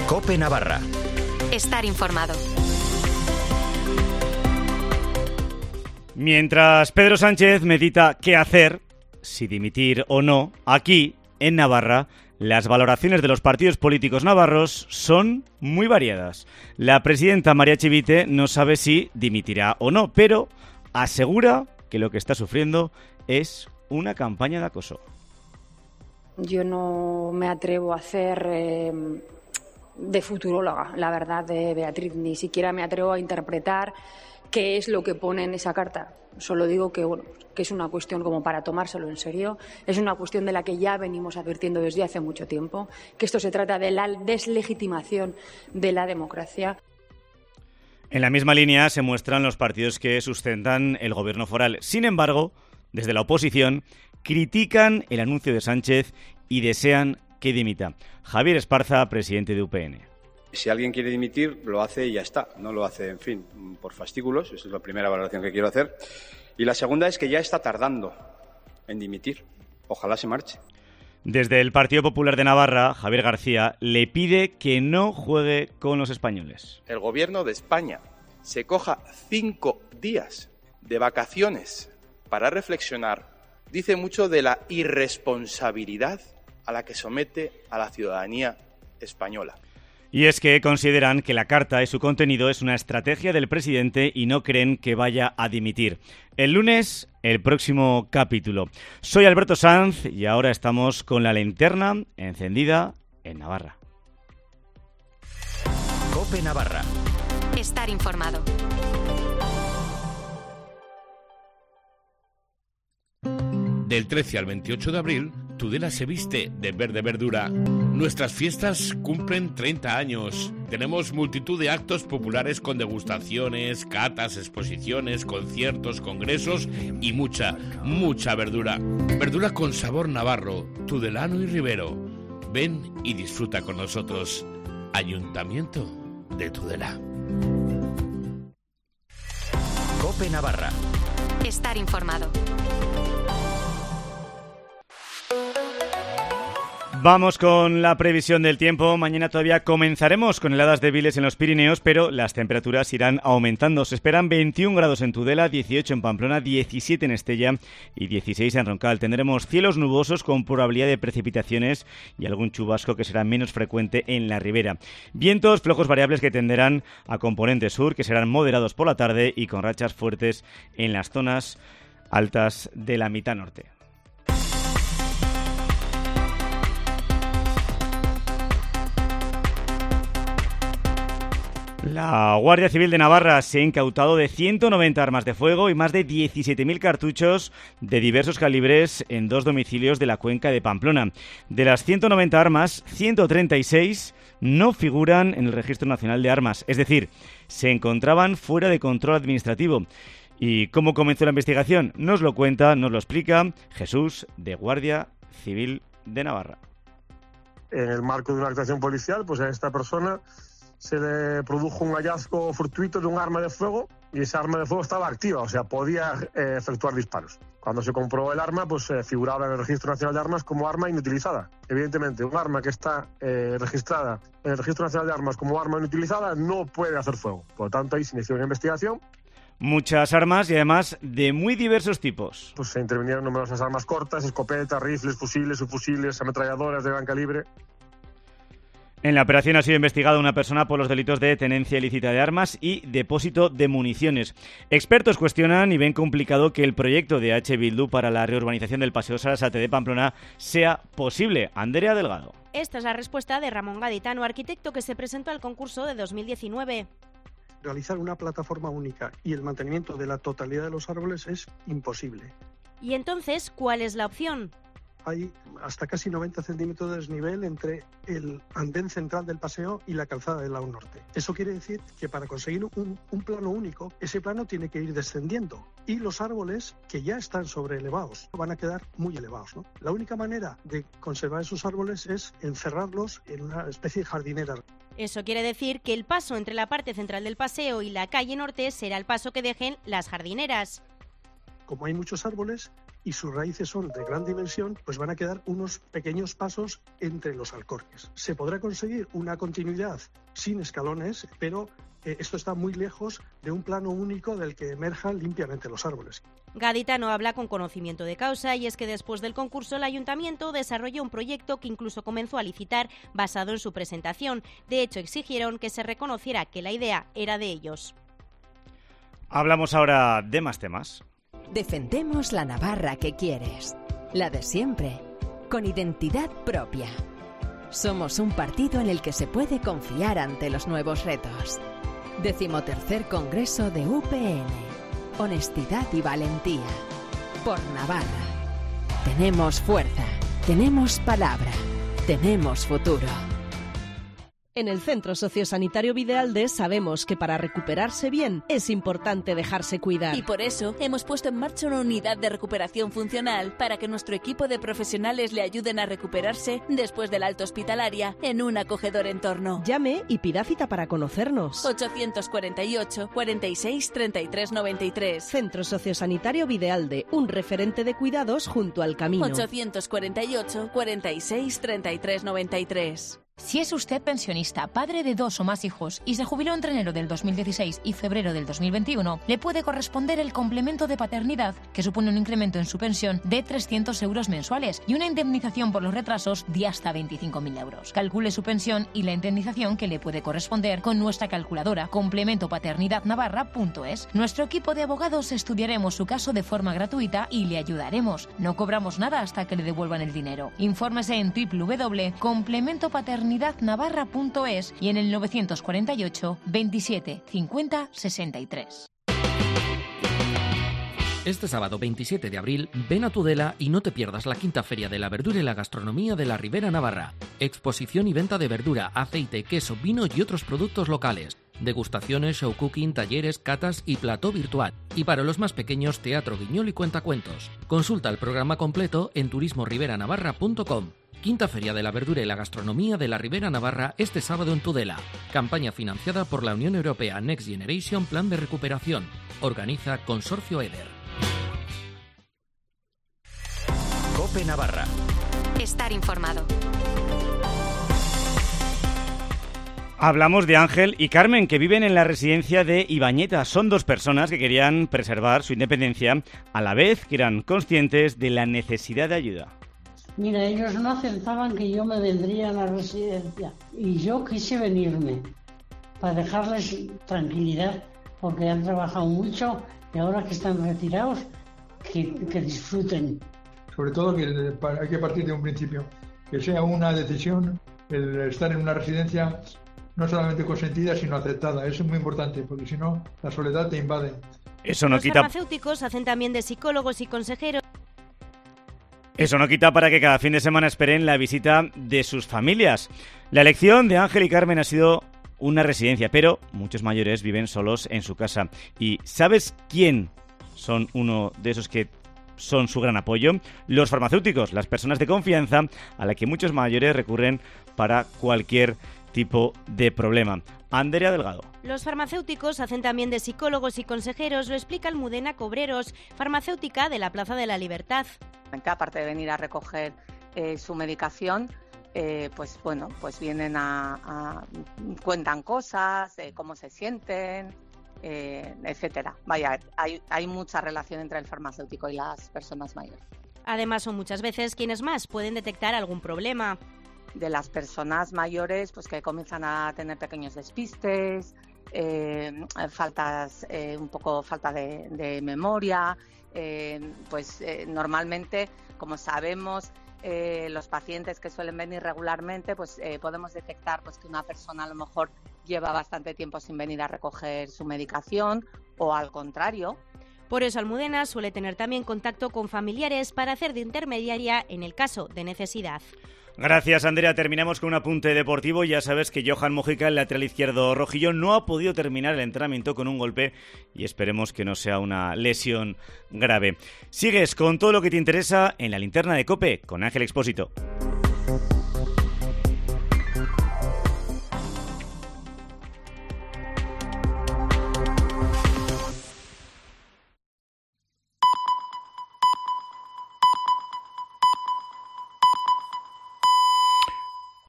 COPE Navarra. Estar informado. Mientras Pedro Sánchez medita qué hacer, si dimitir o no, aquí, en Navarra, las valoraciones de los partidos políticos navarros son muy variadas. La presidenta María Chivite no sabe si dimitirá o no, pero asegura que lo que está sufriendo es una campaña de acoso. Yo no me atrevo a hacer de futuróloga, la verdad, de Beatriz. Ni siquiera me atrevo a interpretar qué es lo que pone en esa carta. Solo digo que, que es una cuestión como para tomárselo en serio. Es una cuestión de la que ya venimos advirtiendo desde hace mucho tiempo, que esto se trata de la deslegitimación de la democracia. En la misma línea se muestran los partidos que sustentan el gobierno foral. Sin embargo, desde la oposición critican el anuncio de Sánchez y desean que dimita. Javier Esparza, presidente de UPN. Si alguien quiere dimitir, lo hace y ya está. No lo hace, en fin, por fascículos. Esa es la primera valoración que quiero hacer. Y la segunda es que ya está tardando en dimitir. Ojalá se marche. Desde el Partido Popular de Navarra, Javier García le pide que no juegue con los españoles. El gobierno de España se coja 5 días de vacaciones para reflexionar. Dice mucho de la irresponsabilidad a la que somete a la ciudadanía española. Y es que consideran que la carta y su contenido es una estrategia del presidente y no creen que vaya a dimitir. El lunes, el próximo capítulo. Soy Alberto Sanz y ahora estamos con la linterna encendida en Navarra. COPE Navarra. Estar informado. Del 13 al 28 de abril, Tudela se viste de verde verdura. Nuestras fiestas cumplen 30 años. Tenemos multitud de actos populares con degustaciones, catas, exposiciones, conciertos, congresos y mucha verdura. Verdura con sabor navarro, tudelano y ribero. Ven y disfruta con nosotros. Ayuntamiento de Tudela. COPE Navarra. Estar informado. Vamos con la previsión del tiempo. Mañana todavía comenzaremos con heladas débiles en los Pirineos, pero las temperaturas irán aumentando. Se esperan 21 grados en Tudela, 18 en Pamplona, 17 en Estella y 16 en Roncal. Tendremos cielos nubosos con probabilidad de precipitaciones y algún chubasco que será menos frecuente en la ribera. Vientos flojos variables que tenderán a componente sur, que serán moderados por la tarde y con rachas fuertes en las zonas altas de la mitad norte. La Guardia Civil de Navarra se ha incautado de 190 armas de fuego y más de 17.000 cartuchos de diversos calibres en 2 domicilios de la cuenca de Pamplona. De las 190 armas, 136 no figuran en el Registro Nacional de Armas, es decir, se encontraban fuera de control administrativo. ¿Y cómo comenzó la investigación? Nos lo cuenta, nos lo explica Jesús, de Guardia Civil de Navarra. En el marco de una actuación policial, pues a esta persona se le produjo un hallazgo fortuito de un arma de fuego y esa arma de fuego estaba activa, o sea, podía efectuar disparos. Cuando se comprobó el arma, pues figuraba en el Registro Nacional de Armas como arma inutilizada. Evidentemente, un arma que está registrada en el Registro Nacional de Armas como arma inutilizada no puede hacer fuego. Por lo tanto, ahí se inició una investigación. Muchas armas y además de muy diversos tipos. Pues se intervinieron numerosas armas cortas, escopetas, rifles, fusiles, subfusiles, ametralladoras de gran calibre. En la operación ha sido investigada una persona por los delitos de tenencia ilícita de armas y depósito de municiones. Expertos cuestionan y ven complicado que el proyecto de H. Bildu para la reurbanización del Paseo Sarasate de Pamplona sea posible. Andrea Delgado. Esta es la respuesta de Ramón Gaditano, arquitecto que se presentó al concurso de 2019. Realizar una plataforma única y el mantenimiento de la totalidad de los árboles es imposible. ¿Y entonces cuál es la opción? Hay hasta casi 90 centímetros de desnivel entre el andén central del paseo y la calzada del lado norte. Eso quiere decir que para conseguir un plano único, ese plano tiene que ir descendiendo y los árboles que ya están sobreelevados van a quedar muy elevados, ¿no? La única manera de conservar esos árboles es encerrarlos en una especie de jardinera. Eso quiere decir que el paso entre la parte central del paseo y la calle norte será el paso que dejen las jardineras. Como hay muchos árboles, y sus raíces son de gran dimensión, pues van a quedar unos pequeños pasos entre los alcorques. Se podrá conseguir una continuidad sin escalones, pero esto está muy lejos de un plano único del que emerjan limpiamente los árboles. Gaditano habla con conocimiento de causa y es que después del concurso el Ayuntamiento desarrolló un proyecto que incluso comenzó a licitar basado en su presentación. De hecho, exigieron que se reconociera que la idea era de ellos. Hablamos ahora de más temas. Defendemos la Navarra que quieres, la de siempre, con identidad propia. Somos un partido en el que se puede confiar ante los nuevos retos. 13º Congreso de UPN. Honestidad y valentía. Por Navarra. Tenemos fuerza, tenemos palabra, tenemos futuro. En el Centro Sociosanitario Videalde sabemos que para recuperarse bien es importante dejarse cuidar. Y por eso hemos puesto en marcha una unidad de recuperación funcional para que nuestro equipo de profesionales le ayuden a recuperarse después de la alta hospitalaria en un acogedor entorno. Llame y pida cita para conocernos. 848 46 33 93. Centro Sociosanitario Videalde, un referente de cuidados junto al camino. 848 46 33 93. Si es usted pensionista, padre de 2 o más hijos y se jubiló entre enero del 2016 y febrero del 2021, le puede corresponder el complemento de paternidad, que supone un incremento en su pensión de 300 euros mensuales y una indemnización por los retrasos de hasta 25.000 euros. Calcule su pensión y la indemnización que le puede corresponder con nuestra calculadora complementopaternidadnavarra.es. Nuestro equipo de abogados estudiaremos su caso de forma gratuita y le ayudaremos. No cobramos nada hasta que le devuelvan el dinero. Infórmese en www.complementopaternidadnavarra.es y en el 948 27 50 63. Este sábado 27 de abril, ven a Tudela y no te pierdas la quinta Feria de la Verdura y la Gastronomía de la Ribera Navarra. Exposición y venta de verdura, aceite, queso, vino y otros productos locales. Degustaciones, show cooking, talleres, catas y plató virtual. Y para los más pequeños, teatro, guiñol y cuentacuentos. Consulta el programa completo en turismoriberanavarra.com. Quinta Feria de la Verdura y la Gastronomía de la Ribera Navarra este sábado en Tudela. Campaña financiada por la Unión Europea Next Generation Plan de Recuperación. Organiza Consorcio EDER. COPE Navarra. Estar informado. Hablamos de Ángel y Carmen, que viven en la residencia de Ibañeta. Son 2 personas que querían preservar su independencia, a la vez que eran conscientes de la necesidad de ayuda. Mira, ellos no aceptaban que yo me vendría a la residencia y yo quise venirme para dejarles tranquilidad porque han trabajado mucho y ahora que están retirados, que disfruten. Sobre todo que hay que partir de un principio, que sea una decisión el estar en una residencia no solamente consentida sino aceptada. Eso es muy importante porque si no la soledad te invade. Eso no Los quita... farmacéuticos hacen también de psicólogos y consejeros. Eso no quita para que cada fin de semana esperen la visita de sus familias. La elección de Ángel y Carmen ha sido una residencia, pero muchos mayores viven solos en su casa. ¿Y sabes quién son uno de esos que son su gran apoyo? Los farmacéuticos, las personas de confianza a las que muchos mayores recurren para cualquier tipo de problema. Andrea Delgado. Los farmacéuticos hacen también de psicólogos y consejeros, lo explica Almudena Cobreros, farmacéutica de la Plaza de la Libertad. Aparte de venir a recoger su medicación, pues vienen cuentan cosas, cómo se sienten, etcétera. Vaya, hay mucha relación entre el farmacéutico y las personas mayores. Además, son muchas veces quienes más pueden detectar algún problema. De las personas mayores, pues que comienzan a tener pequeños despistes, falta de memoria, normalmente, como sabemos, los pacientes que suelen venir regularmente, pues podemos detectar pues que una persona a lo mejor lleva bastante tiempo sin venir a recoger su medicación o al contrario. Por eso Almudena suele tener también contacto con familiares para hacer de intermediaria en el caso de necesidad. Gracias, Andrea. Terminamos con un apunte deportivo. Ya sabes que Johan Mojica, el lateral izquierdo rojillo, no ha podido terminar el entrenamiento con un golpe y esperemos que no sea una lesión grave. Sigues con todo lo que te interesa en la linterna de COPE con Ángel Expósito.